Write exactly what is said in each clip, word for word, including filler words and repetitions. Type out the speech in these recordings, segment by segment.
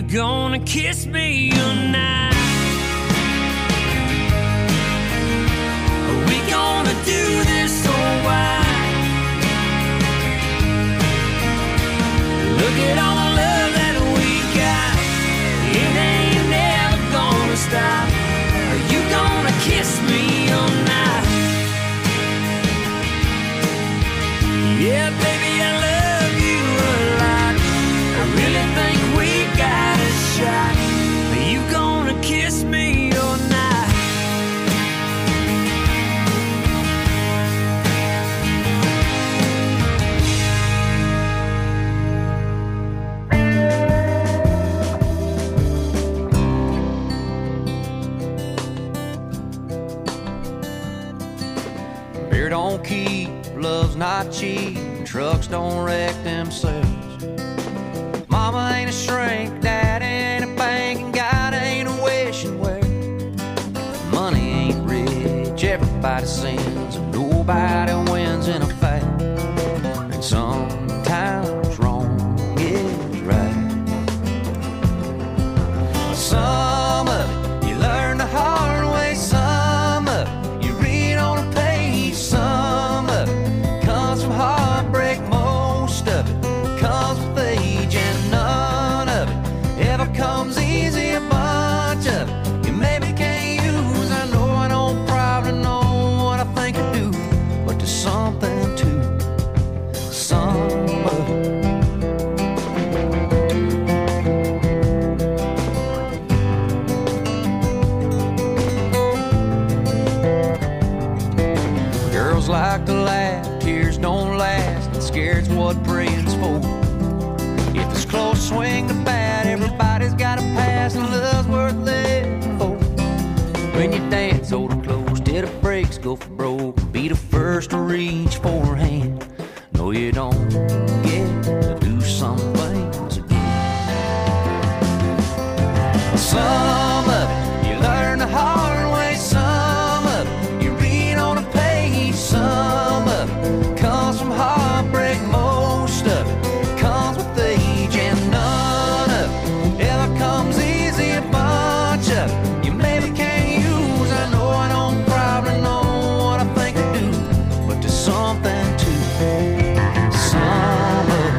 gonna kiss me tonight? Are we gonna do this or why? Look at all the love that we got. It ain't never gonna stop. Are you gonna kiss me tonight? Yeah, baby, I love you a lot. I really think we got a shot. Are you gonna kiss me or not? Beer don't keep, love's not cheap, trucks don't wreck themselves. Mama ain't a shrink, dad ain't a bank, and God ain't a wishing well. Money ain't rich, everybody sins, and nobody wins in a fight. And sometimes wrong is right. Some of it you learn the hard way, some of it you read on a page, some of it comes from heartbreak, most of it comes with age, and none of it ever comes easy. A bunch of it you maybe can't use. I know I don't probably know what I think I do, but there's something to some of it. Girls like to laugh, tears don't last, and scared's what praying's for. If it's close, swing the bat, everybody's got a pass, and love's worth living for. When you dance, hold it close till the brakes go for broke. Be the first to reach for her hand. No, you don't get to do some things again. Some of it you learn the hard way, some of it you read on a page, some of it comes from heartbreak, most of it comes with age, and none of it ever comes easy. A bunch of it you maybe can't use. I know I don't probably know what I think I do, but there's something to some of it.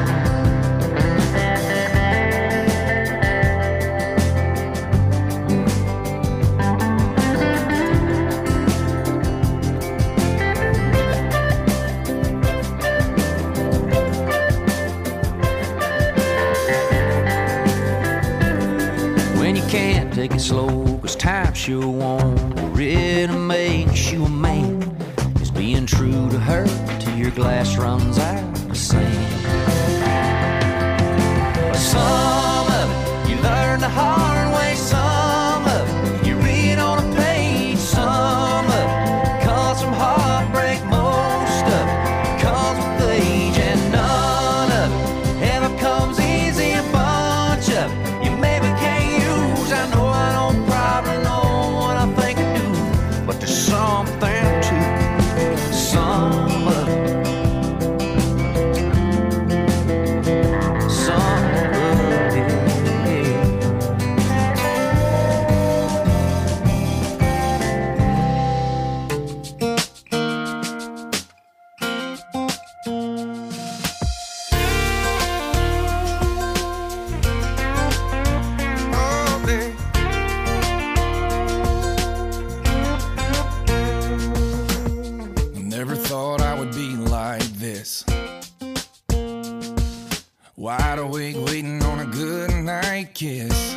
When you can't take it slow, cause time sure won't. Really makes you a man is being true to her till your glass runs out of sand. Some of it you learn the hard way, some of it you read on a page, some of it comes from heartbreak, most of it comes with age, and none of it ever comes easy. A bunch of it you maybe can't use. I know I don't probably know what I think I do, but there's something to some of it. Some of it, all day. Never thought I would be like this. Wide awake, waiting on a good night kiss.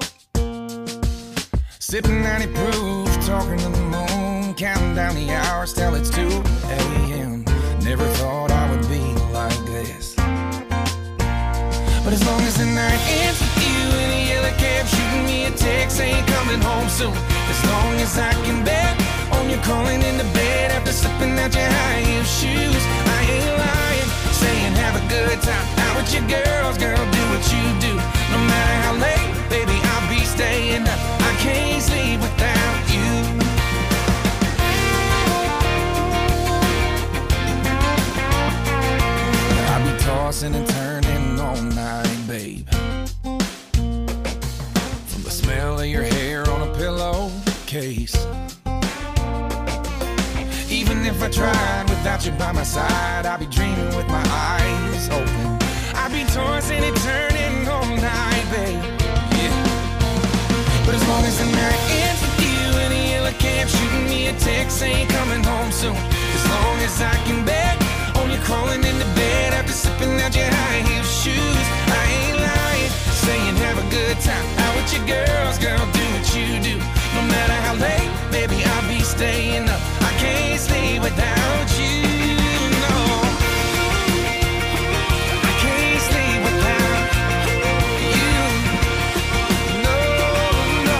Sipping ninety proof, talking to the moon, counting down the hours till it's two a.m. Never thought I would be like this. But as long as the night ends with you in a yellow cab, shooting me a text saying coming home soon. As long as I can bet on you calling into bed after slipping out your high heel shoes. I ain't lying, saying have a good time out with your girls, girl, do what you do. No matter how late, baby, I'll be staying up. I can't sleep without you. I'll be tossing and turning all night, babe. even if I tried. Without you by my side, I'd be dreaming with my eyes open. I'd be tossing and turning all night, babe. Yeah. But as long as the night ends with you in a yellow cab, shooting me a text saying coming home soon. As long as I can bet on you crawling into bed after slipping out your high heel shoes. I ain't lying, saying have a good time out with your girls, girl, do what you do. No matter how late, baby, I'll be staying up. I can't sleep without you, no. I can't sleep without you, no, no.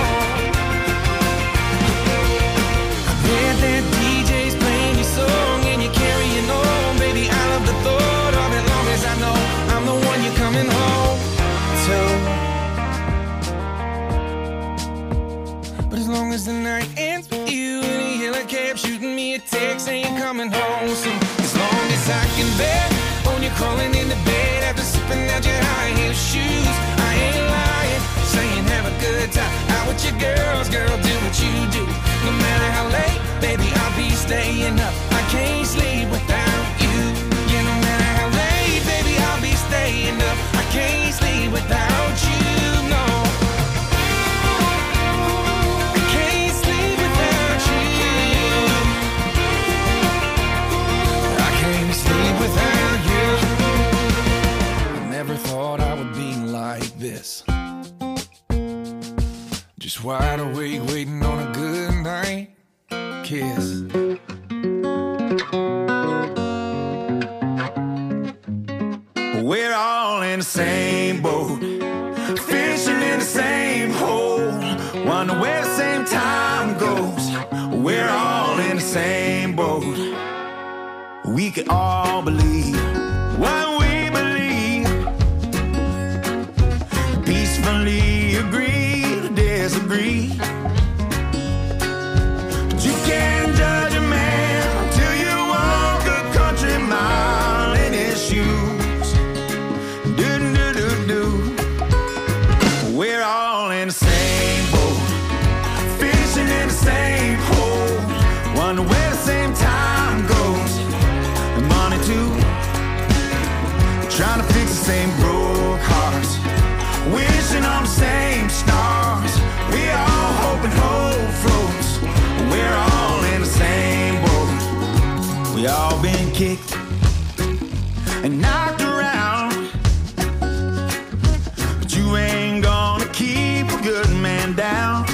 I bet that D J's playing your song and you're carrying on. Baby, I love the thought of it, long as I know I'm the one you're coming home to. But as long as the night ends with you in a yellow cab, shooting me a text saying coming home soon. As long as I can bet on you crawling into bed after slipping out your high heel shoes. I ain't lying, saying have a good time out with your girls, girl, do what you do. No matter how late, baby, I'll be staying up. I can't sleep without you. Yeah, no matter how late, baby, I'll be staying up. I can't sleep without you, no. Without you, I never thought I would be like this. Just wide awake, waiting on a good night kiss. We're all in the same boat, fishing in the same hole, wonder where the same time goes. We're all in the same boat. We could all believe what we believe, peacefully agree to disagree. But you can't judge a man till you walk a country mile in his shoes. Do do do do. We're all in the same boat, fishing in the same hole, wonder where the same time goes. Money too, trying to fix the same broke hearts, wishing on the same stars. We all hope and hope floats. We're all in the same boat. We all been kicked and knocked around, but you ain't gonna keep a good man down.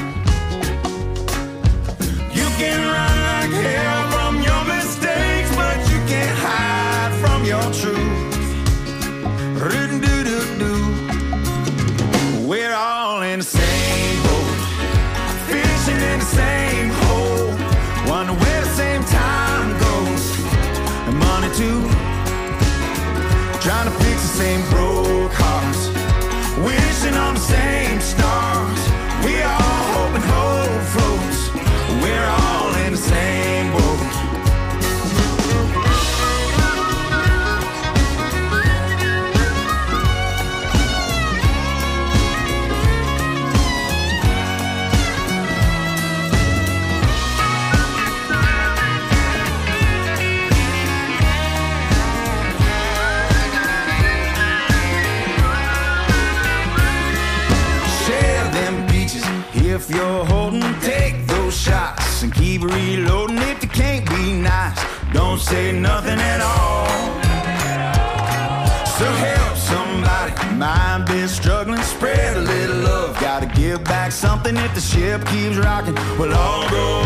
You can run like hell from your mistakes, but you can't hide from your truth. Do-do-do-do. We're all in the same boat, fishing in the same hole, wonder where the same time goes. And money too, trying to fix the same broke hearts, wishing on the same stars. We all hope and hope floats. We're all in the same boat. If you're holding, take those shots and keep reloading. If you can't be nice, don't say nothing at all. So help somebody, mind been struggling, spread a little love. Gotta give back something if the ship keeps rocking. We'll all go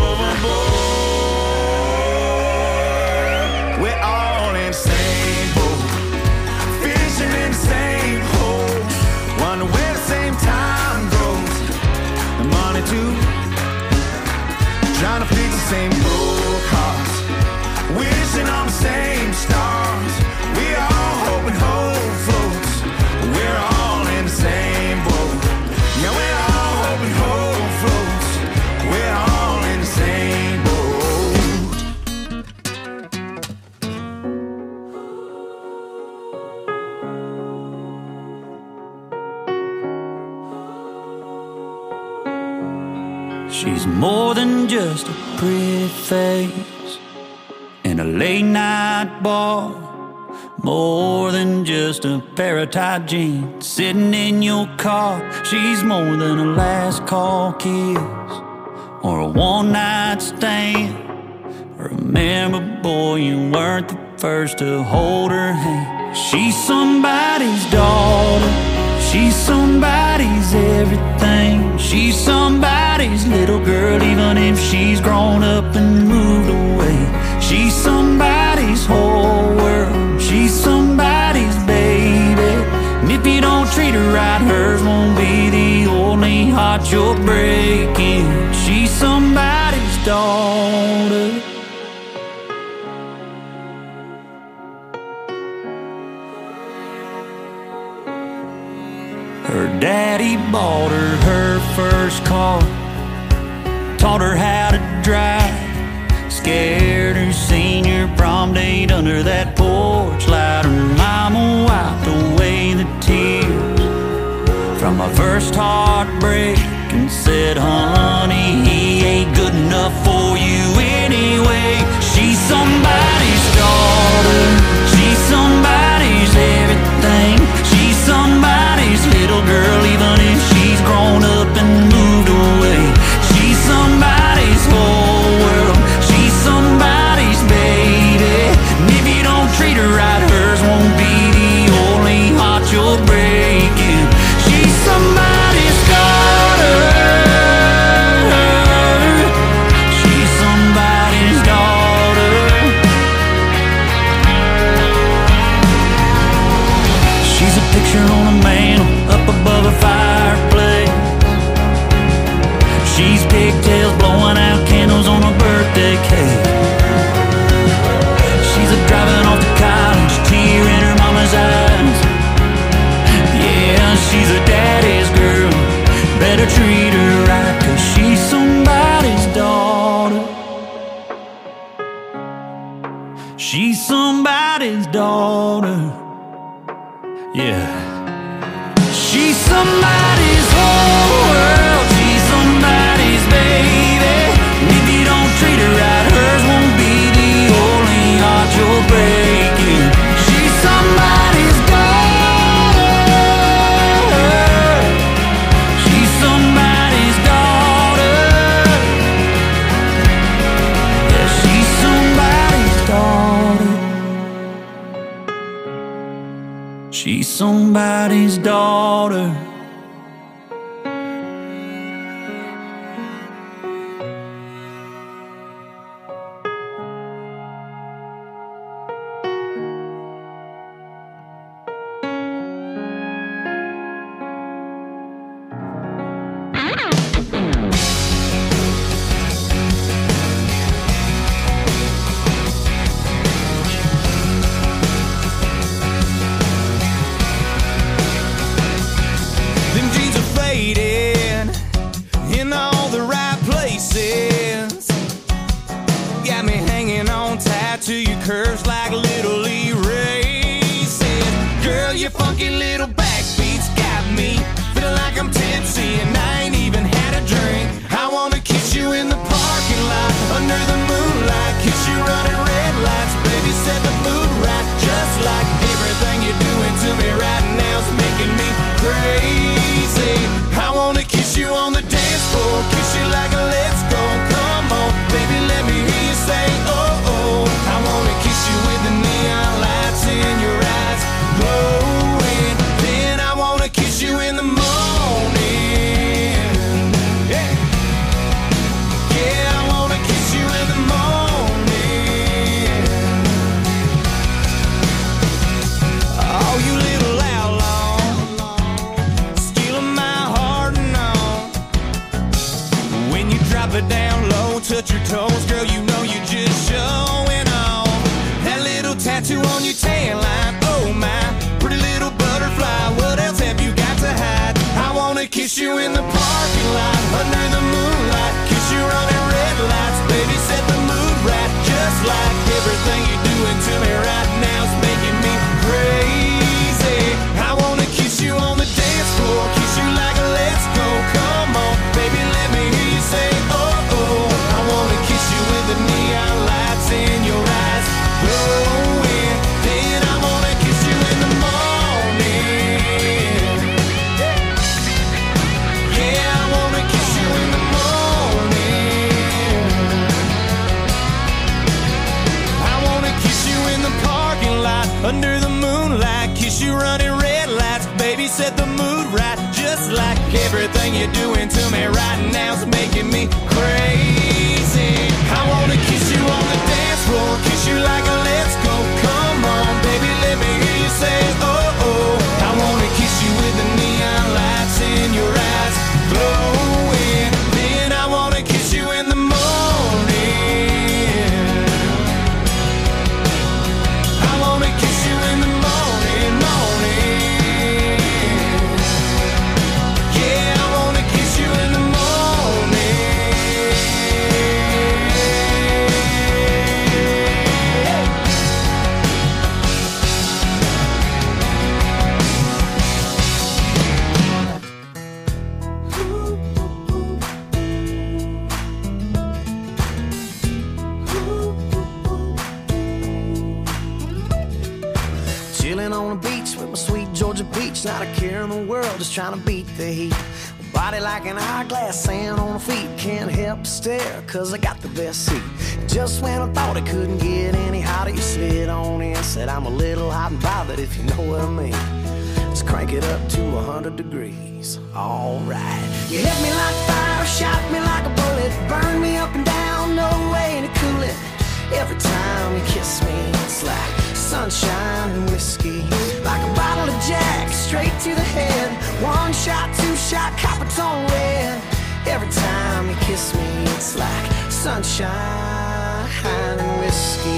overboard. We're all in the same boat, fishing in the same hole, wonder where the same time goes. Money too, trying to fix the same broke hearts, wishing on the same stars. We all hope and hope floats. We're all in the same boat. Yeah, we're all hope and hope floats. We're all in the same boat. She's more than just a pretty face. a late night bar, more than just a pair of tight jeans. Sitting in your car, she's more than a last call kiss or a one night stand. Remember, boy, you weren't the first to hold her hand. She's somebody's daughter, she's somebody's everything. She's somebody's little girl, even if she's grown up and moved away. She's somebody's whole world, she's somebody's baby. And if you don't treat her right, hers won't be the only heart you're breaking. She's somebody's daughter. Her daddy bought her her first car, taught her how to drive, scared her senior prom date under that porch light. Her mama wiped away the tears from my first heartbreak and said, honey, he ain't good enough for you anyway. She's somebody's daughter, she's somebody's everything. She's somebody's little girl, even if she's grown up and moved away. She's somebody's whole world, she's somebody's baby. And if you don't treat her right, hers won't be the only heart you're breaking. She's somebody's daughter, she's somebody's daughter. She's a picture on a mantle up above a fireplace. She's pigtails blowing out candles on a birthday cake. She's a driving off to college, tear in her mama's eyes. Yeah, she's a daddy's girl, better treat her right, 'cause she's somebody's daughter. She's somebody's daughter. Yeah. She's somebody's whole world, she's somebody's baby. And if you don't treat her right, hers won't be the only heart you're breaking. She's somebody's daughter, she's somebody's daughter. Yeah, she's somebody's daughter. She's somebody's daughter. Them jeans are faded in all the right places. Got me hanging on tight to your curves like little erases. Girl, your funky little backbeats got me feeling like I'm tipsy and I ain't even had a drink. I wanna kiss you in the parking lot under the moonlight, kiss you running red lights, baby, set the mood right. Just like everything you're doing to me right now's making me crazy. I wanna kiss you on the dance floor, kiss you like a let's go. Come on, baby, let me hear you say oh oh. I wanna kiss you with the neon lights in your eyes glowing. Then I wanna kiss you in the morning. Yeah, yeah, I wanna kiss you in the morning. Oh, you little outlaw, stealing my heart and all. When you drop it down low, touch your toes, girl, you know you're just showing off. That little tattoo on your tan line, oh my, pretty little butterfly, what else have you got to hide? I wanna kiss you in the parking lot, under the moonlight, kiss you running red lights, baby, set the mood right. Just like everything you're doing to me right now's making me crazy. I wanna kiss you on the dance floor, kiss you like a let's go. Come on, baby, let me hear you say oh oh. I wanna kiss you with the neon lights in your eyes under the moonlight, kiss you running red lights. Baby, set the mood right, just like everything you're doing to me right now's making me crazy. I wanna kiss you on the dance floor, kiss you like a let's go. Come on, baby, let me hear you say oh oh. I wanna kiss you with the neon lights in your eyes glowing. Then I wanna kiss you in the morning. I wanna kiss you in the morning, morning. Yeah, I wanna kiss you in the morning. Chilling on the beach with my sweet Georgia peach, not a care in the world, just trying to beat the heat. Body like an hourglass, sand on her feet, can't help but stare, cause I got the best seat. Just when I thought it couldn't get any hotter, you slid on in, said I'm a little hot and bothered, if you know what I mean. Let's crank it up to a hundred degrees, alright. You hit me like fire, shot me like a bullet, burn me up and down, no way to cool it. Every time you kiss me, it's like sunshine and whiskey, like a bottle of Jack, straight to the head. One shot, two shot, copper tone red. Every time you kiss me, it's like sunshine and whiskey.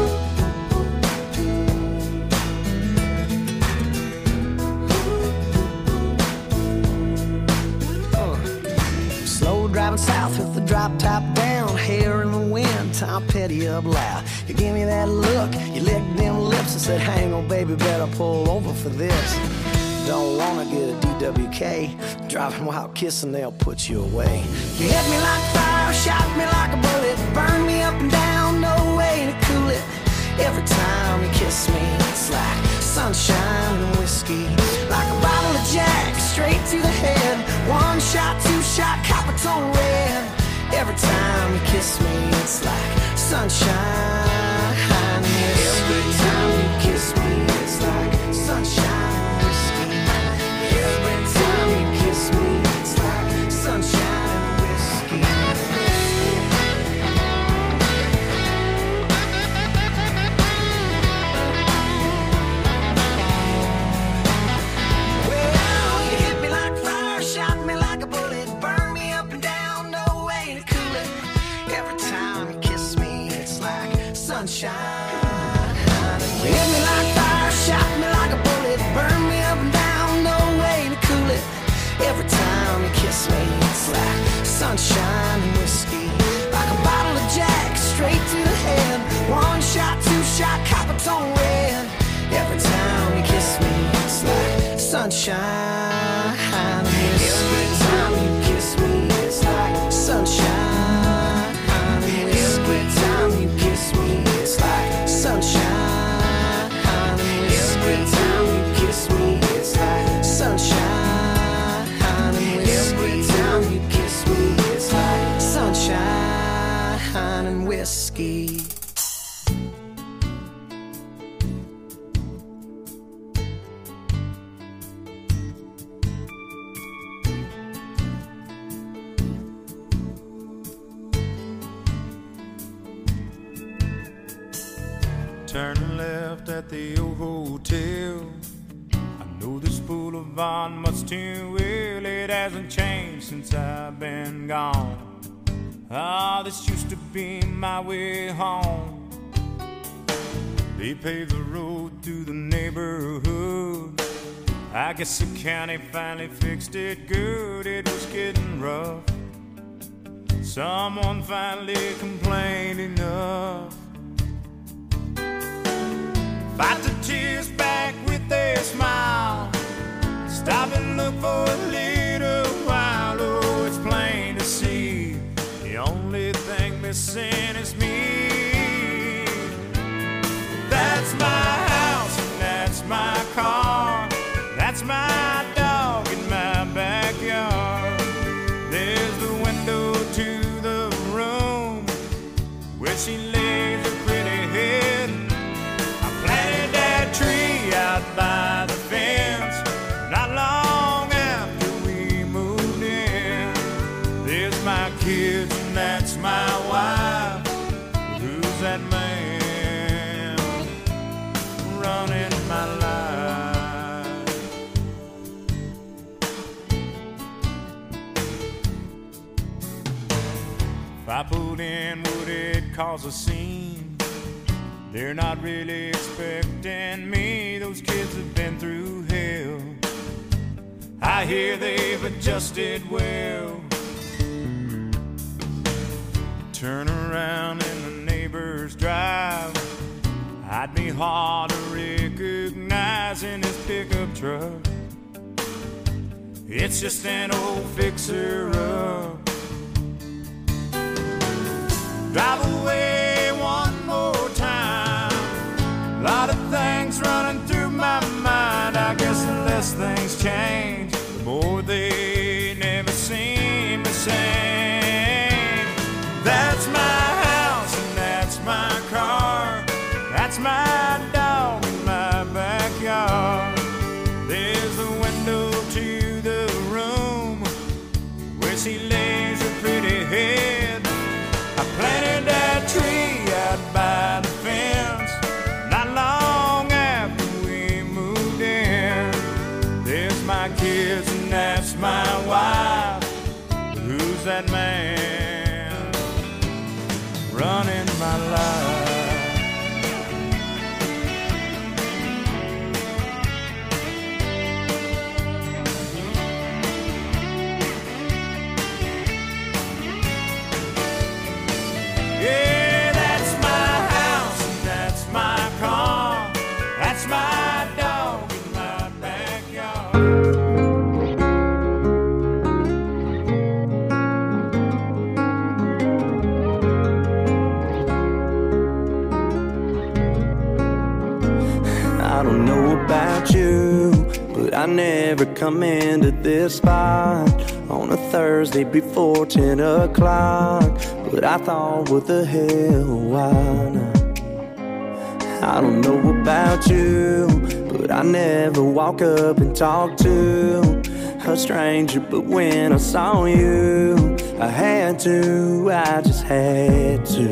Uh. Slow driving south with the drop top down, hair in the wind, Tom Petty up loud. You give me that look, you licked them lips and said, hang on baby, better pull over for this. Don't wanna get a D W K, driving while kissing, they'll put you away. You hit me like fire, shot me like a bullet, burn me up and down, no way to cool it. Every time you kiss me, it's like sunshine and whiskey, like a bottle of Jack, straight to the head. One shot, two shot, copper tone red. Every time you kiss me, it's like sunshine and whiskey. Every time you kiss me, it's like sunshine and whiskey. Every time you kiss me, it's like sunshine and whiskey. Well, you hit me like fire, shot me like a bullet, burn me up and down, no way to cool it. Every time you kiss me, it's like sunshine. You hit me like fire, shot me like a bullet, burn me up and down, no way to cool it. Every time you kiss me, it's like sunshine and whiskey, like a bottle of Jack, straight to the head. One shot, two shot, copper tone red. Every time you kiss me, it's like sunshine and whiskey. Every time you kiss me, it's like sunshine and whiskey. Every time you kiss me, it's like sunshine and whiskey. Every time you kiss me, it's like sunshine and whiskey. Every time you kiss me, it's like sunshine and whiskey. Turning left at the old hotel, I know this boulevard much too well. It hasn't changed since I've been gone. Ah, this used to be my way home. They paved the road through the neighborhood. I guess the county finally fixed it good. It was getting rough. Someone finally complained enough. Fight the tears back with a smile. Stop and look for a little while. Oh, it's plain to see the only thing missing is me. That's my house and that's my car. That's my dog in my backyard. There's the window to the room where she lays her pretty head. I planted that tree cause a scene. They're not really expecting me. Those kids have been through hell. I hear they've adjusted well. Turn around in the neighbor's drive, I'd be hard to recognize in his pickup truck. It's just an old fixer-up. Drive away one more time. A lot of things running through my mind. I guess the less things change, the more they never seem the same. That's my house and that's my car. That's my dog in my backyard. There's the window to the room where she lays her pretty head. I planted that tree out by the fence not long after we moved in. There's my kids and that's my wife. Who's that man running my life? Yeah, that's my house and that's my car. That's my dog in my backyard. I don't know about you, but I never come into this spot on a Thursday before ten o'clock. But I thought, what the hell, why not? I don't know about you, but I never walk up and talk to a stranger. But when I saw you, I had to, I just had to.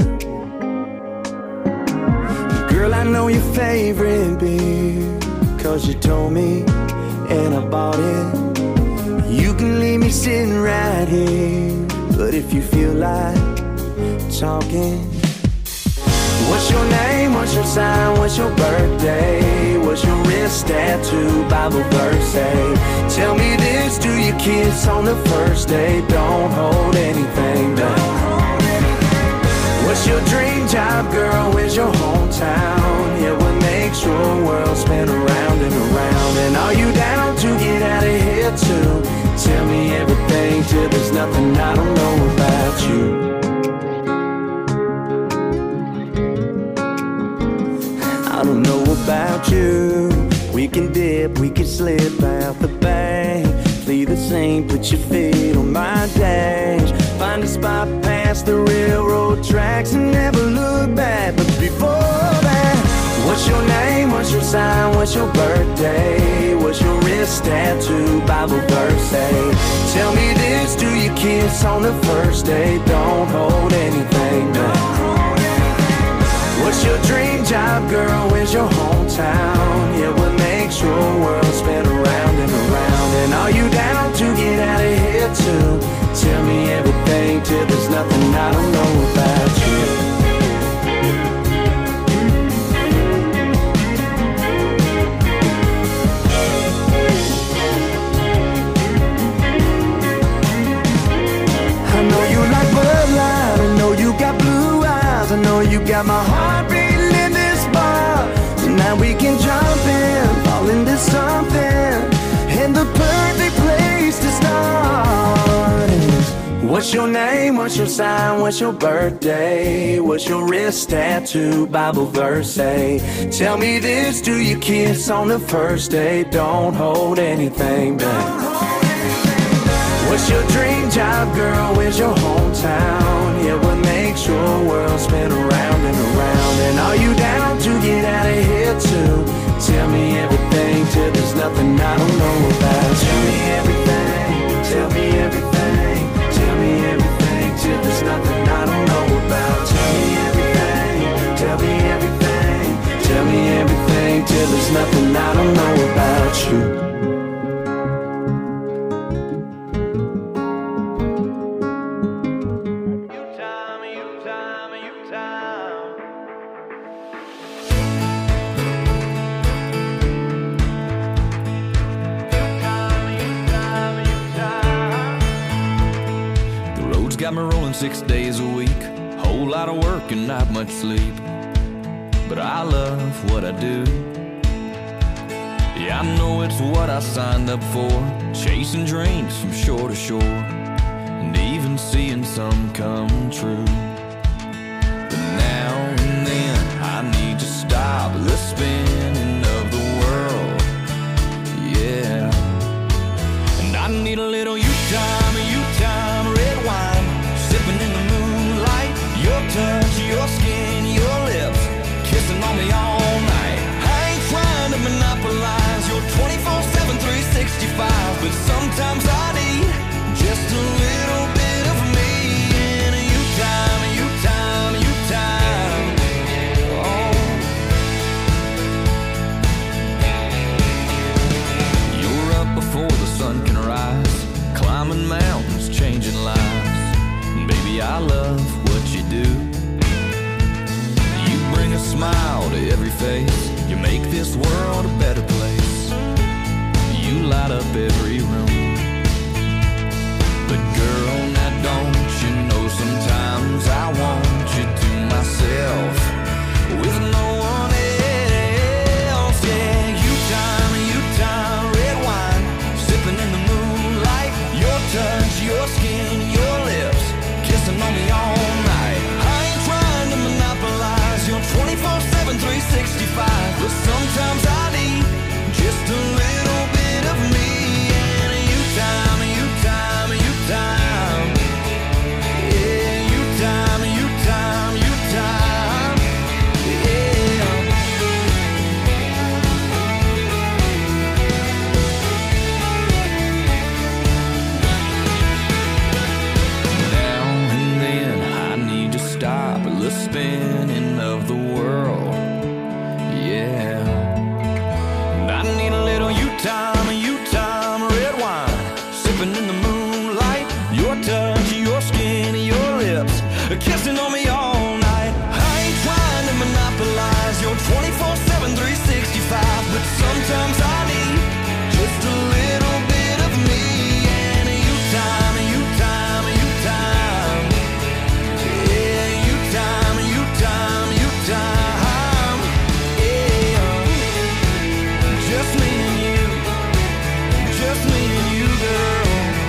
Girl, I know your favorite beer, cause you told me, and I bought it. You can leave me sitting right here, but if you feel like talking, what's your name, what's your sign, what's your birthday, what's your wrist tattoo, Bible verse say? Tell me this, do you kiss on the first date? Don't hold anything back. What's your dream job, girl, where's your hometown? Yeah, what makes your world spin around and around? And are you down to get out of here too? Tell me everything till there's nothing I don't know about you. I don't know about you. We can dip, we can slip out the bank. Flee the scene, put your feet on my dash. Find a spot past the railroad tracks and never look back. But before that, what's your name, what's your sign, what's your birthday, what's your wrist tattoo, Bible verse say? Tell me this, do you kiss on the first date? Don't hold anything back. What's your dream job, girl, where's your hometown? Yeah, what makes your world spin around and around? And are you down to get out of here too? Tell me everything till there's nothing I don't know about you. I know you like Bud Light, I know you got blue eyes, I know you got my heart beating in this bar. So now we can jump in, fall into something, and the perfect place to start is, what's your name, what's your sign, what's your birthday, what's your wrist tattoo, Bible verse say? Tell me this, do you kiss on the first date? Don't hold anything back. What's your dream job, girl, where's your hometown? Yeah, what makes your world spin around and around? And are you down to get out of here too? Tell me everything till there's nothing I don't know about. Tell me everything, tell me everything, tell me everything till there's nothing I don't know about. Tell me everything, tell me everything, tell me everything till there's nothing I don't know about you. You time, you time, you time. got me rolling six days a week. Whole lot of work and not much sleep, but I love what I do. Yeah, I know it's what I signed up for, chasing dreams from shore to shore, and even seeing some come true. But now and then I need to stop the spinning of the world, yeah. And I need a little you time, you time, red wine, sipping in the moonlight, your touch, your skin, your lips, kissing on me all night. I ain't trying to monopolize your twenty-four seven, three sixty-five, but sometimes I need just a little bit of me. And you time, you time, you time. Oh, you're up before the sun can rise, climbing mountains, changing lives. And baby, I love what you do. You bring a smile to every face, you make this world a better place. You light up every room. But girl, now don't you know sometimes I want you to myself with no one else. Yeah, you time, you time, red wine, sipping in the moonlight, your touch, your skin, your lips, kissing on me all night. I ain't trying to monopolize your twenty-four seven, three sixty-five, but sometimes I need just a little bit of me. And you time, you time, you time. Yeah, you time, you time, you time. Yeah. Now and then I need to stop the spinning of the world, yeah. And I need a little you time, you time, red wine, sipping in the moonlight, your touch, your skin, your lips, kissing on me all night. I ain't trying to monopolize your twenty-four seven, three sixty-five, but sometimes I need just a little bit of me. And you time, you time, you time. Yeah, you time, you time, you time. Yeah, just me and you, just me and you, girl.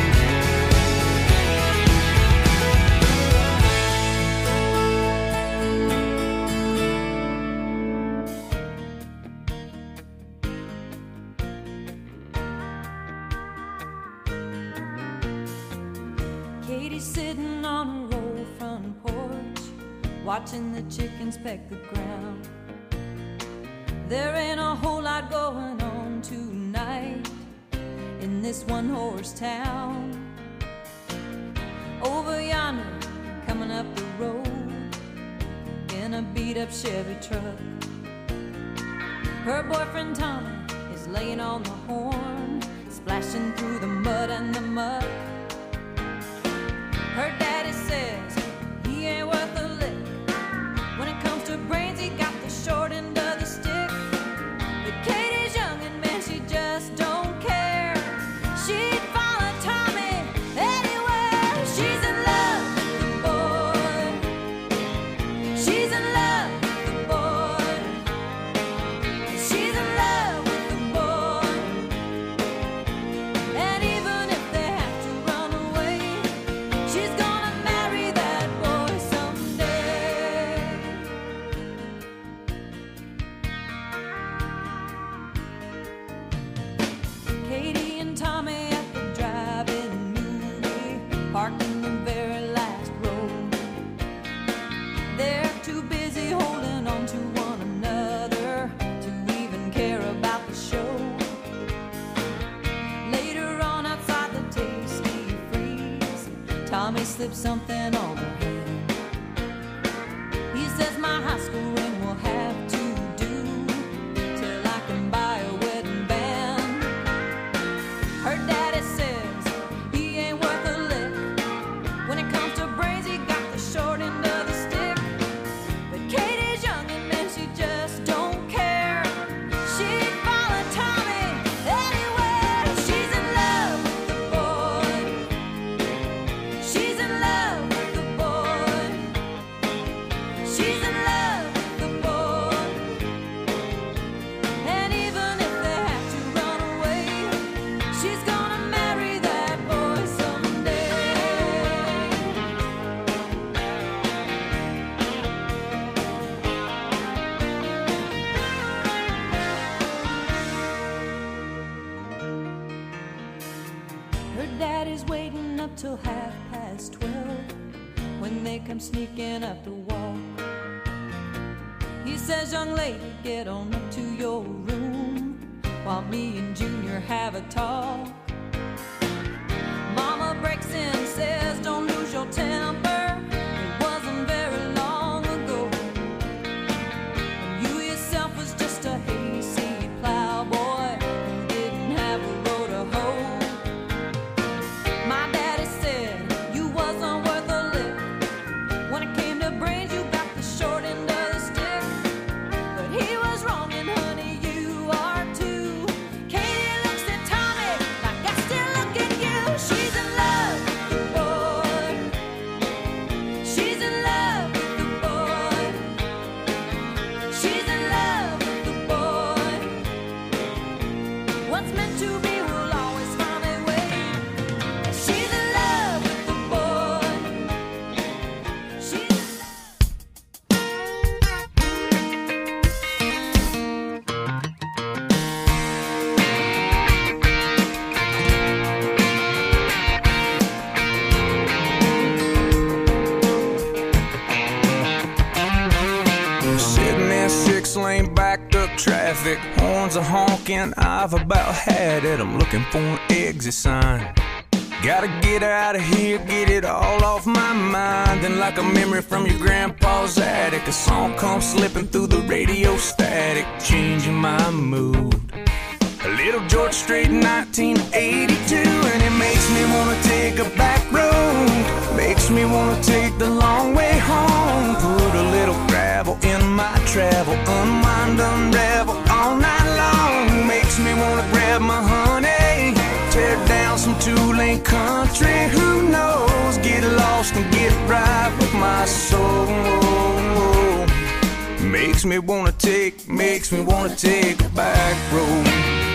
Katie's sitting on her old front porch, watching the chickens peck the ground. There ain't a whole lot going on tonight in this one-horse town. Over yonder, coming up the road in a beat-up Chevy truck, her boyfriend Tommy is laying on the horn, splashing through the mud and the muck. Her daddy says he ain't worth a lick. When it comes to brains, he got the short end of the stick. But Katie's young and man, she just don't care. She'd follow Tommy anywhere. She's in love with the boy. She's in love with the boy. She's in love with the boy. And even if they have to run away, she's gonna marry that boy someday. Katie and Tommy at the drive-in movie, parked in the very last row. They're too busy holding on to one another to even care about the show. Later on outside the Tasty Freeze, Tommy slipped something on her hand. He says my high school ring will have to do till I can buy a wedding band. Her daddy says he ain't worth a lick. When it comes to brains, he got the short end of the stick. But Katie's young and man, she just don't care. She'd follow Tommy anywhere. She's in love with the boy. She's in love out till half past twelve when they come sneaking up the walk. He says, young lady, get on up to your room while me and Junior have a talk. Mama breaks in and says, don't lose your temper. It wasn't very long ago when you yourself was just a hayseed plowboy who didn't have a row to hoe. My daddy said you wasn't worth a lick. When it came to brains, you got the short end of the stick. But he was wrong, and honey, you are too. Katie looks at Tommy like I still look at you. She's in love with the boy. She's in love with the boy. She's in love with the boy. What's meant to be will always find a way. She's in love with the boy. She's in Sitting in six lane backed up traffic, horns are honking, I've about had it. I'm looking for an exit sign. Gotta get out of here, get it all off my mind. Then like a memory from your grandpa's attic, a song comes slipping through the radio static, changing my mood. A little George Strait nineteen eighty-two, and it makes me wanna take a back road. Makes me wanna take the long way home. Put a little gravel in my travel, unwind, unravel all night long. Makes me wanna grab my honey, tear down some two-lane country. Who knows? Get lost and get right with my soul. Makes me wanna take, makes me wanna take a back road.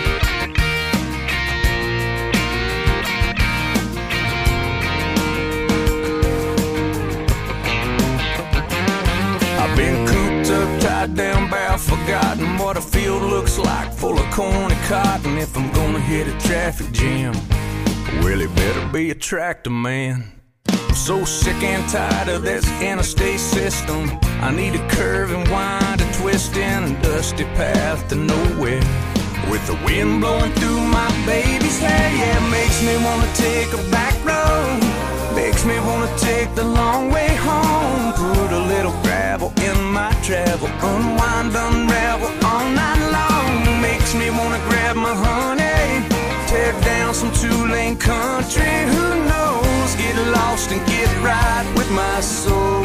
I've been cooped up, tied down, bound, forgotten what a field looks like, full of corn and cotton. If I'm gonna hit a traffic jam, well, it better be a tractor man. I'm so sick and tired of this interstate system. I need a curve and wind, a twist in a dusty path to nowhere, with the wind blowing through my baby's hair. Yeah, it makes me wanna take a back road. Makes me wanna take the long way home. Put a little gravel in my travel, unwind, unravel all night long. Makes me wanna grab my honey, tear down some two-lane country. Who knows? Get lost and get right with my soul.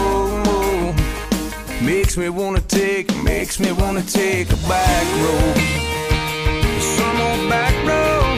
Makes me wanna take, makes me wanna take a back road. Some old back road.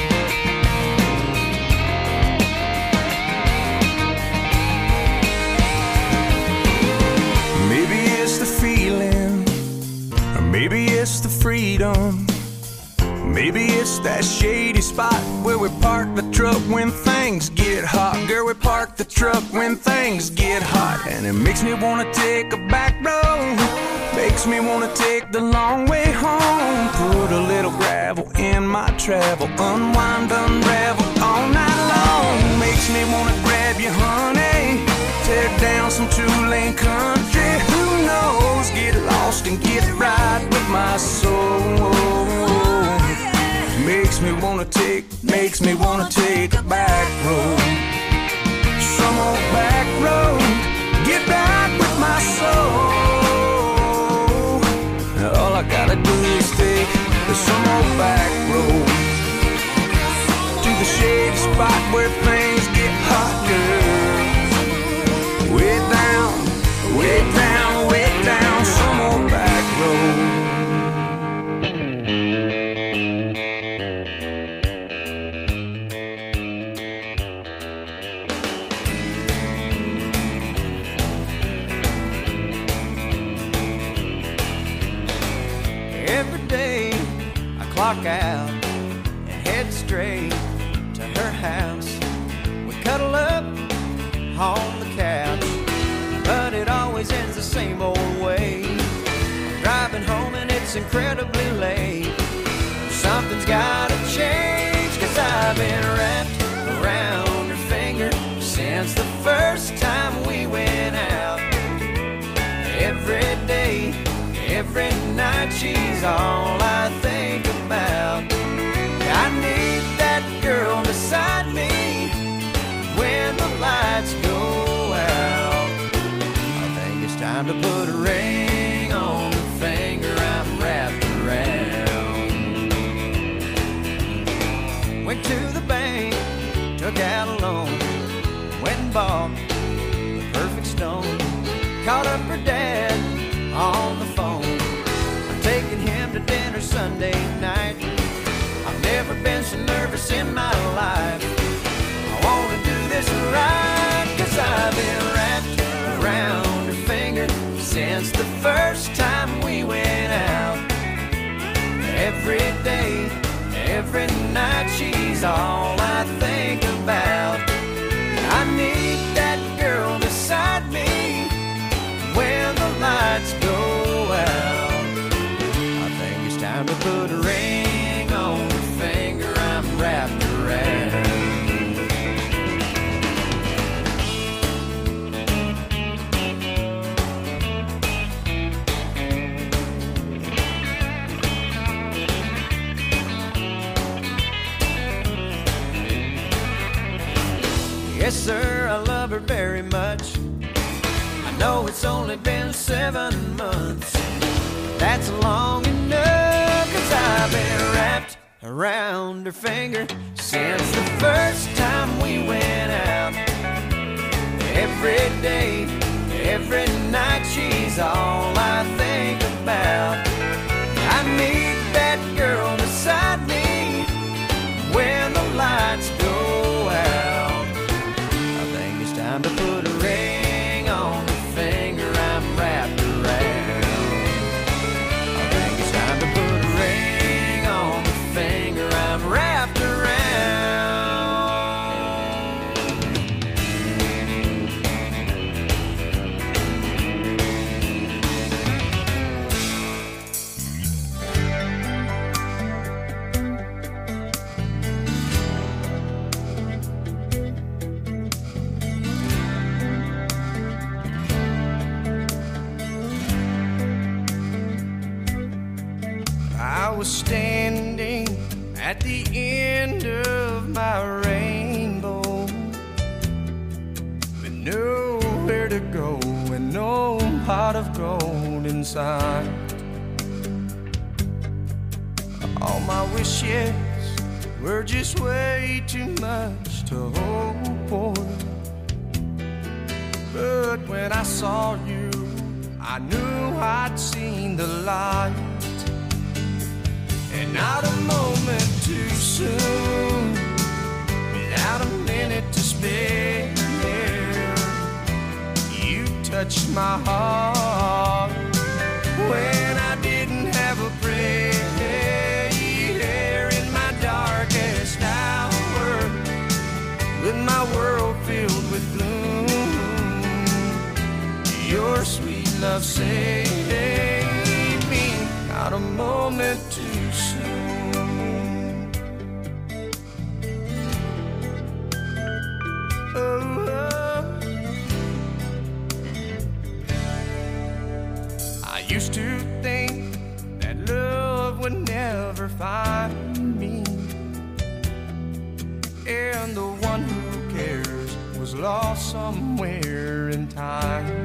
Maybe it's the feeling, or maybe it's the freedom. Maybe it's that shady spot where we park the truck when things get hot. Girl, we park the truck when things get hot. And it makes me wanna take a back road. Makes me wanna take the long way home. Put a little gravel in my travel, unwind, unravel all night long. Makes me wanna grab you, honey, tear down some two-lane country. Who knows? Get lost and get right with my soul. Makes me wanna take, makes me wanna take a back road. Some old back road, get back with my soul. All I gotta do is take some old back road to the shady spot where things get hot, girl. Way down, way down, way down, some old back road. Every day I clock out and head straight to her house. We cuddle up on the couch, but it always ends the same old way. I'm driving home and it's incredibly late. Something's gotta change, 'cause I've been wrapped around her Every night she's all I think about. I need that girl beside me when the lights go out. I think it's time to put a ring on the finger I'm wrapped around. Went to the bank, took out a loan, went and bought the perfect stone. Called up her dad on the phone. I'm taking him to dinner Sunday night. I've never been so nervous in my life. I wanna do this right, 'cause I've been wrapped around her finger since the first time we went out. Every day, every night, she's all I think about. I need that girl beside me when the lights go out. I think it's time to put a ring on the finger I'm wrapped around. Yes, sir, I love her very much. I know it's only been seven months. That's long enough, 'cause I've been wrapped around her finger since the first time we went out. Every day, every night, she's all I think about. I need that girl beside me when the lights go out. I think it's time to put a ring on the finger I'm wrapped around. I think it's time to put a ring on the finger I'm wrapped around. I was standing at the end of my rainbow with nowhere to go and no pot of gold inside. All my wishes were just way too much to hope for. But when I saw you, I knew I'd seen the light. And not a moment too soon, without a minute to spare, you touched my heart when I didn't have a prayer. In my darkest hour, with my world filled with gloom, your sweet love saved me. Not a moment too soon. Oh, oh. I used to think that love would never find me, and the one who cares was lost somewhere in time.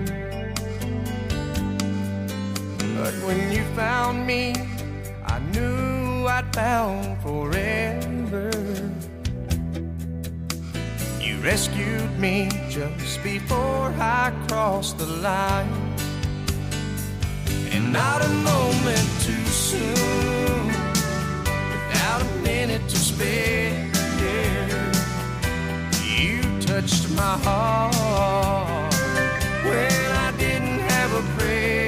But when you found me, I knew I'd found forever. You rescued me just before I crossed the line. And not a moment too soon, without a minute to spare, you touched my heart when I didn't have a prayer.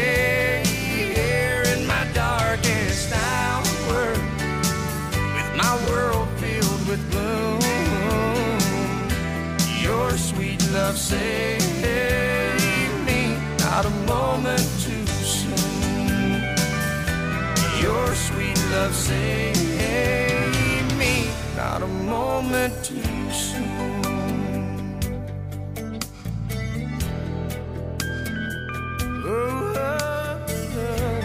Darkest hour, with my world filled with gloom, your sweet love saved me. Not a moment too soon, your sweet love saved me. Not a moment too soon. Oh, oh, oh.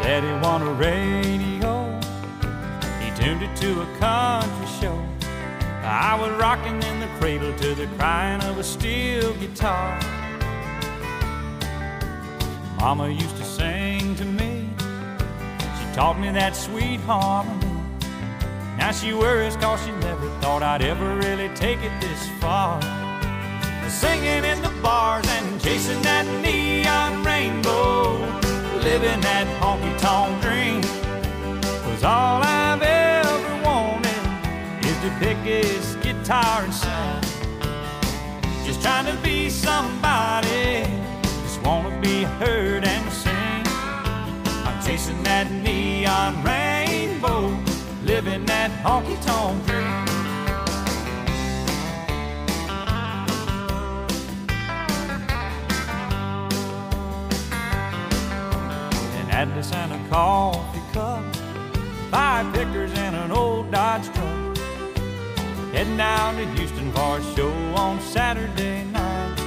Daddy wanted a radio. He tuned it to a country show. I was rocking in the cradle to the crying of a steel guitar. Mama used to sing to me. She taught me that sweet harmony. Now she worries cause she never thought I'd ever really take it this far. Singing in the bars and chasing that neon rainbow, living that honky-tonk dream. Was all I've ever wanted is to pick his guitar and sing. Just trying to be somebody, just wanna be heard and sing. I'm chasing that neon rainbow, living that honky-tonk dream. Atlas and a coffee cup, five pickers and an old Dodge truck, heading down to Houston for a show on Saturday night.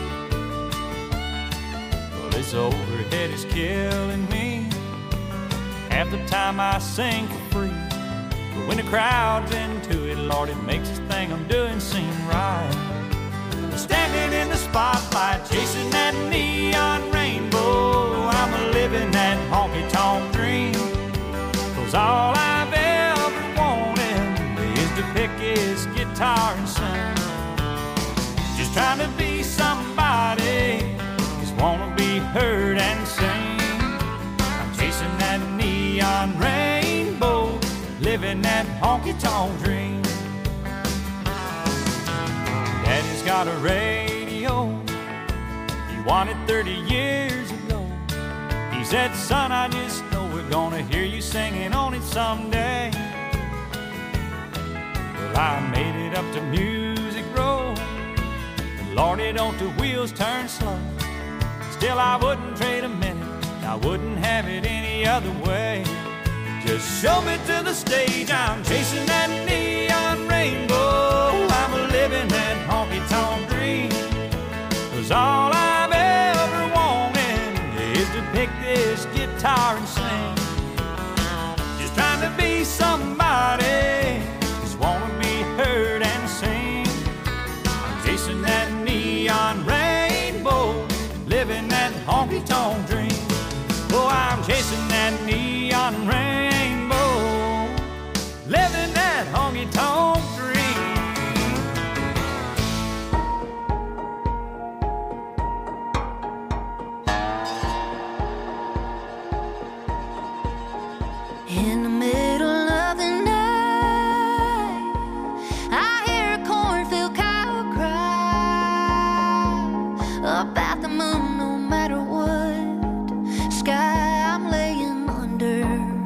Well, this overhead is killing me. Half the time I sing for free, but when the crowd's into it, Lord, it makes this thing I'm doing seem right. Standing in the spotlight, chasing that neon rainbow, I'm a living that honky-tonk dream. Cause all I've ever wanted is to pick his guitar and sing. Just trying to be somebody, just wanna be heard and sing. I'm chasing that neon rainbow, living that honky-tonk dream. Daddy's got a radio, he won it thirty years ago. He said, son, I just know we're gonna hear you singing on it someday. Well, I made it up to Music Row. Lordy, don't the wheels turn slow. Still, I wouldn't trade a minute, I wouldn't have it any other way. Just show me to the stage, I'm chasing that neon rainbow. I'm a living that honky-tonk dream. Cause all I've ever wanted is to pick this guitar and sing. Just trying to be somebody, just wanna be heard and sing. I'm chasing that neon rainbow, living that honky-tonk dream. Oh, I'm chasing that neon rainbow, living that honky-tonk dream. In the middle of the night, I hear a cornfield cow cry about the moon, no matter what sky I'm laying under.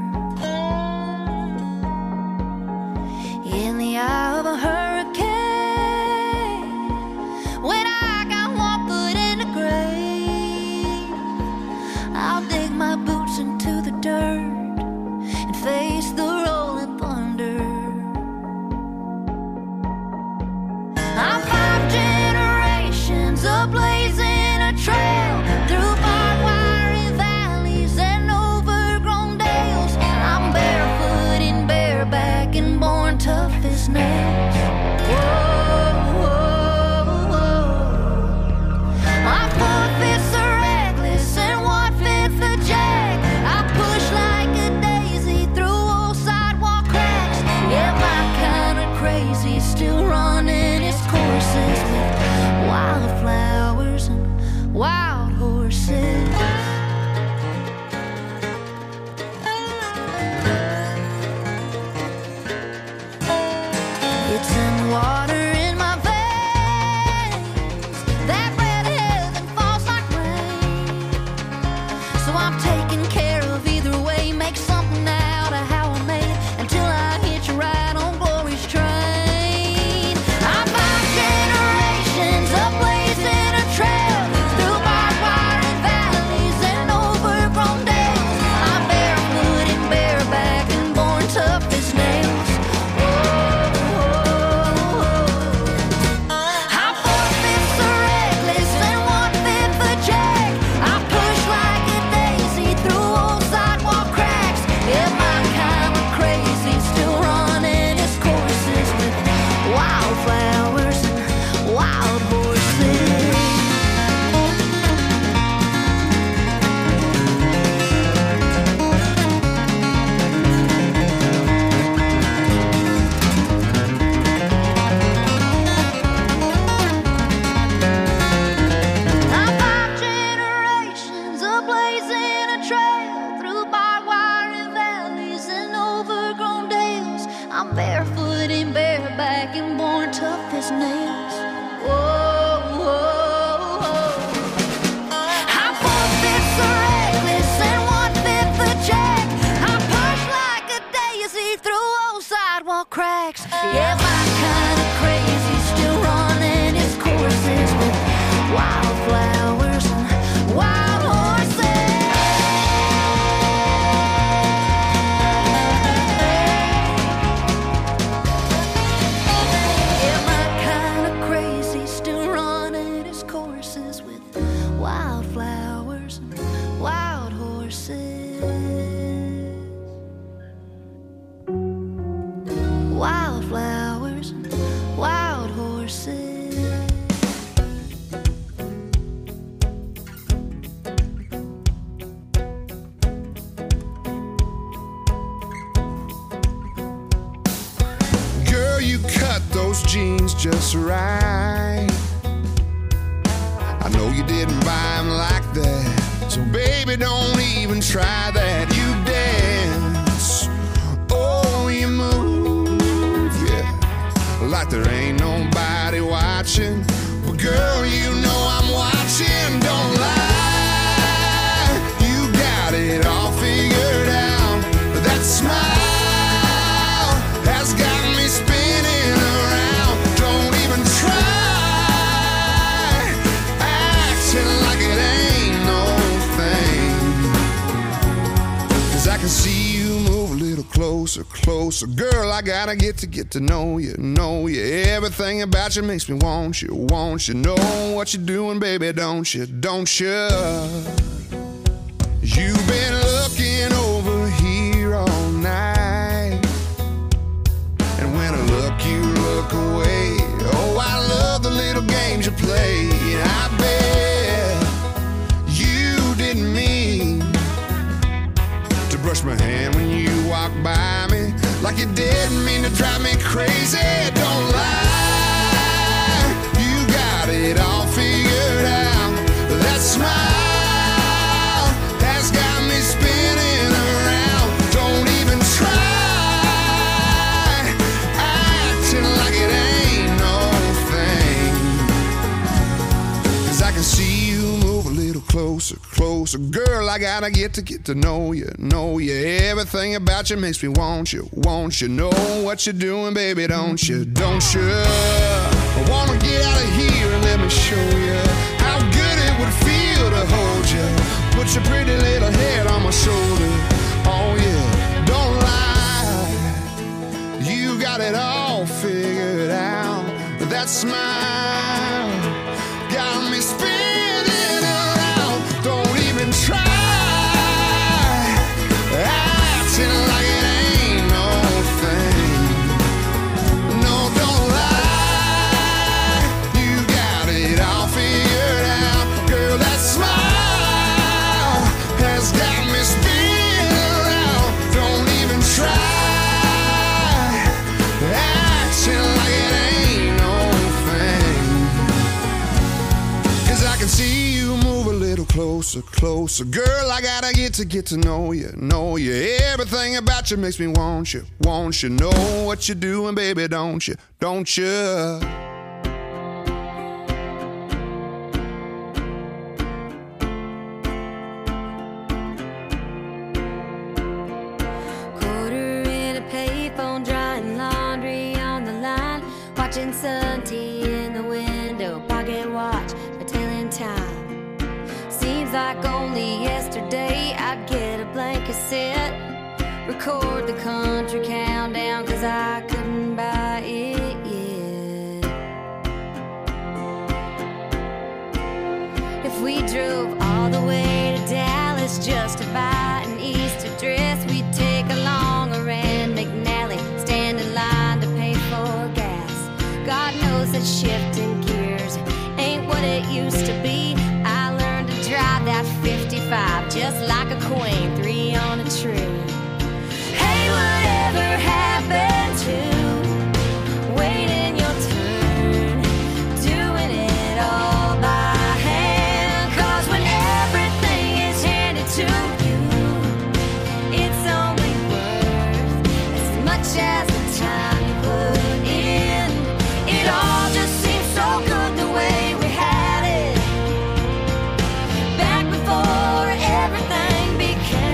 In the eye of a hurricane, when I got one foot in the grave, I'll dig my boots into the dirt and face the rolling thunder. I'm five generations of blazing a trail through barbed wire valleys and overgrown dales. I'm barefoot and bareback and born tough as nails. Whoa, whoa, whoa. My four fifths are reckless and one fifth a jack. I push like a daisy through old sidewalk cracks. Yeah, my kind of crazy still running its courses with wildflowers and wild horses. It's in the water in my veins, that red heaven falls like rain. So I'm taking care of either way, make something out of how I made until I hitch a ride on glory's train. I'm five generations of blazing a trail through barbed wire and valleys and overgrown dales. I'm barefoot and bareback and born tough as nails. Whoa, whoa, whoa. I'm four fifths are reckless skies with wildflowers and wild horses. Wildflowers and wild horses. Girl, you cut those jeans just right. I know you didn't buy them like that, so baby, don't even try that. You dance, oh, you move, yeah, like there ain't nobody watching. But girl, you know I'm watching, don't lie. You got it all figured out. That smile has got me spinning around. Don't even try acting like it ain't no thing. 'Cause I can see you move a little closer, closer. Girl, I gotta get to get to know you, know you. Everything about you makes me want you, want you. Know what you're doing, baby, don't you, don't you? You've been looking over here all night, and when I look, you look away. Oh, I love the little games you play. I bet you didn't mean to brush my hand when you walked by me, like you didn't mean to drive me crazy. Don't lie, you got it all figured out. That smile has got me spinning around. Don't even try acting like it ain't no thing. 'Cause I can see you move a little closer, closer. Girl, I gotta get to get to know you, know you. Everything about you makes me want you, want you. Know what you're doing, baby, don't you, don't you? I wanna get out of here and let me show you how good it would feel to hold you. Put your pretty little head on my shoulder. Oh yeah, don't lie, you got it all figured out. That smile got me spinning around. Don't even try acting like it ain't no thing. No, don't lie, you got it all figured out. Girl, that smile has got me spinning around. Don't even try acting like it ain't no thing. 'Cause I can see you move a little closer, closer. Girl, I gotta get to get to know you, know you. Everything about you makes me want you, want you. Know what you're doing, baby, don't you, don't you? Quarter in a payphone, drying laundry on the line, watching sun tea in the window, pocket watch, a telling time. Seems like only yesterday I'd get a blank cassette, record the country countdown, 'cause I couldn't buy it yet. If we drove all the way to Dallas just to buy an Easter dress, we'd take along a Rand McNally, stand in line to pay for gas. God knows that shifting gears ain't what it used to be. I learned to drive that fifty-five just like a queen, three on a tree. Hey, whatever happened to waiting your turn, doing it all by hand? 'Cause when everything is handed to you, it's only worth as much as the time you put in. It all just seems so good the way we had it back before everything became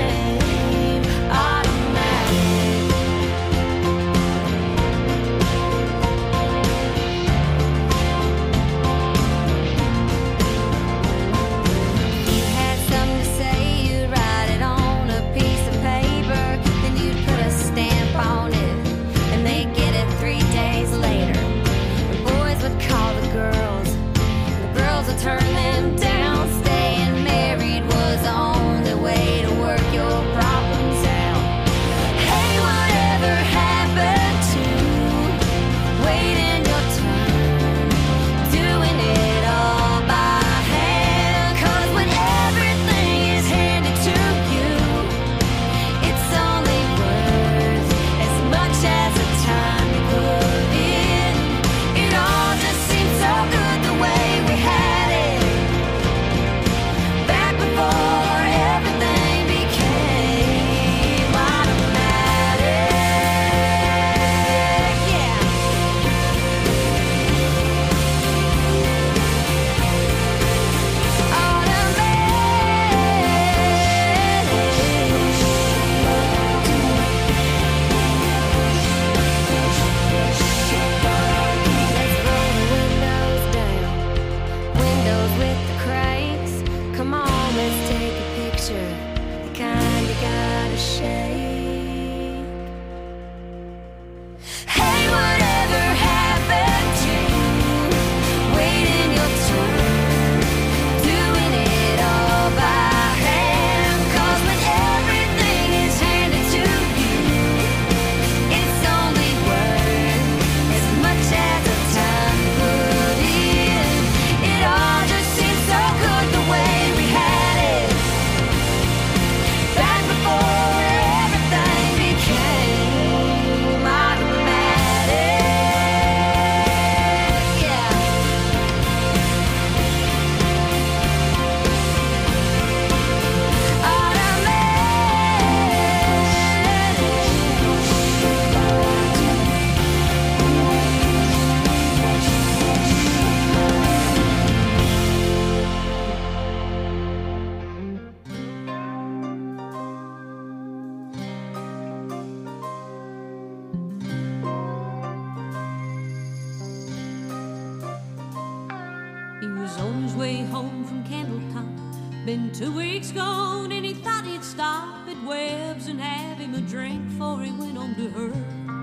was on his way home from Candletop. Been two weeks gone and he thought he'd stop at Webb's and have him a drink before he went on to her.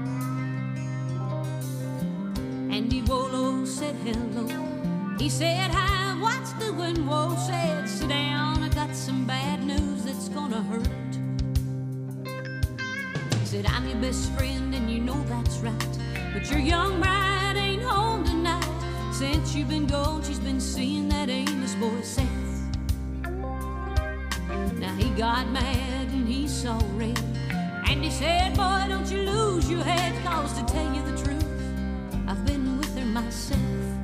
Andy Wolo said hello. He said, hi, what's doing? Whoa, said, sit down, I got some bad news that's gonna hurt. He said, I'm your best friend and you know that's right, but your young bride ain't home tonight. Since you've been gone, she's been seeing that Amos boy Seth. Now he got mad and he saw red, and he said, boy, don't you lose your head, cause to tell you the truth, I've been with her myself.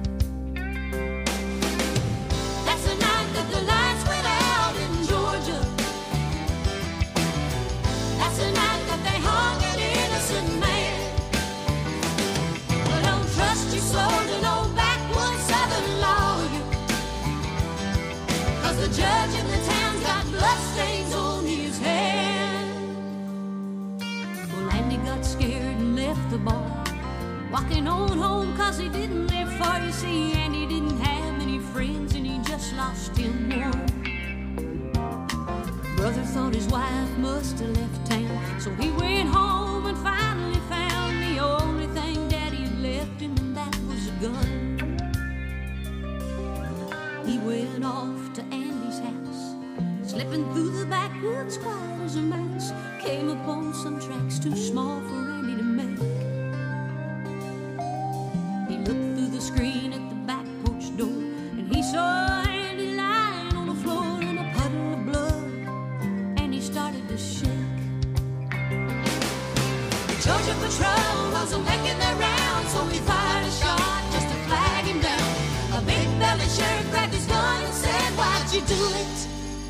That's the night that the lights went out in Georgia. That's the night that they hung an innocent man. Well, don't trust your soul to no backwoods southern lawyer, cause the judge in the town's got bloodstains on his hand. Well, Andy got scared and left the bar, walking on home cause he didn't live far. You see, Andy didn't have many friends and he just lost him one. Brother thought his wife must have left town, so he went home and finally found the only thing Daddy had left him, and that was a gun. He went off to Andy's house, slipping through the backwoods quiet as a mouse, came upon some tracks too small for Andy to make. He looked through the screen at the back porch door, and he saw Andy lying on the floor in a puddle of blood, and he started to shake. The Georgia patrol wasn't making their rounds, so he fired a shot just to flag him down. A big-bellied sheriff grabbed his gun and said, why'd you do it?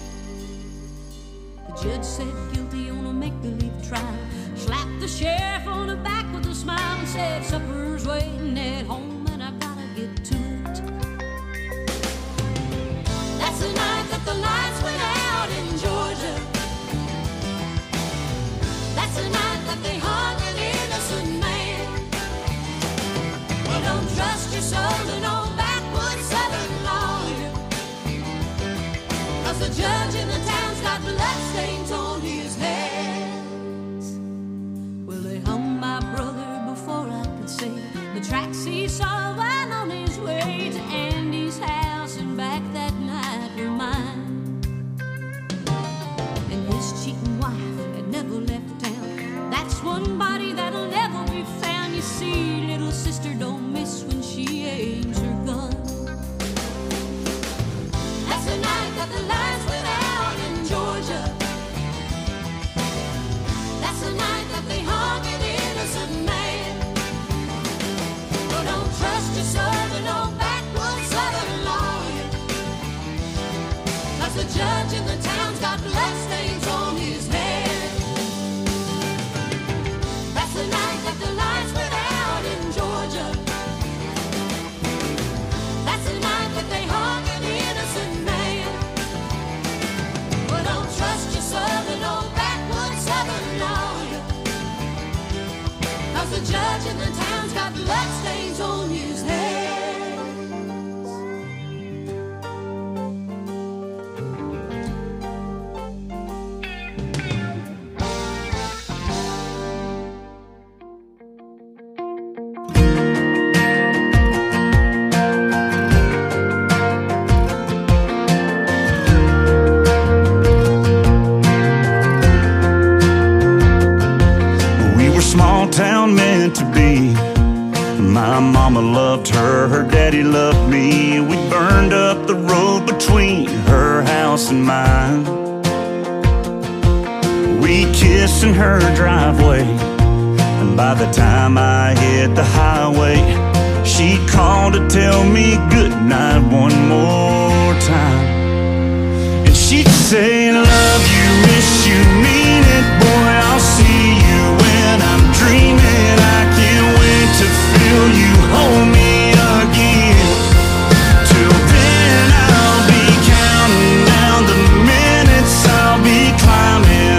The judge said guilty on a make-believe trial, slapped the sheriff on the back with a smile and said, supper's waiting at home and I gotta get to it. That's the night that the lights went out in Georgia. That's the night that they hung an innocent man. Well, don't trust your soul to no backwoods southern lawyer, cause the judge in the town's got bloodstains on his hands. Well, they hung my brother before I could say the tracks he saw while on his way to Andy's house and back that night were mine. And his cheating wife had never left town. That's one body that'll never be found. You see, little sister don't miss when she aims her gun. That's the night that the lights went out in Georgia. That's the night that they hung an innocent man. Well, don't trust your soul to no backwoods southern lawyer, cause the judge in the town's got bloodstains on his head. That's the night that the lights went out in Georgia. That's the night that they hung an innocent man. Well, don't trust your soul to no backwoods southern lawyer, cause the judge in the town's got bloodstains on his hands. We were small town meant to be. My mama loved her, her daddy loved me. We burned up the road between her house and mine. We kissed in her driveway, and by the time I hit the highway, she called to tell me goodnight one more time. And she'd say, love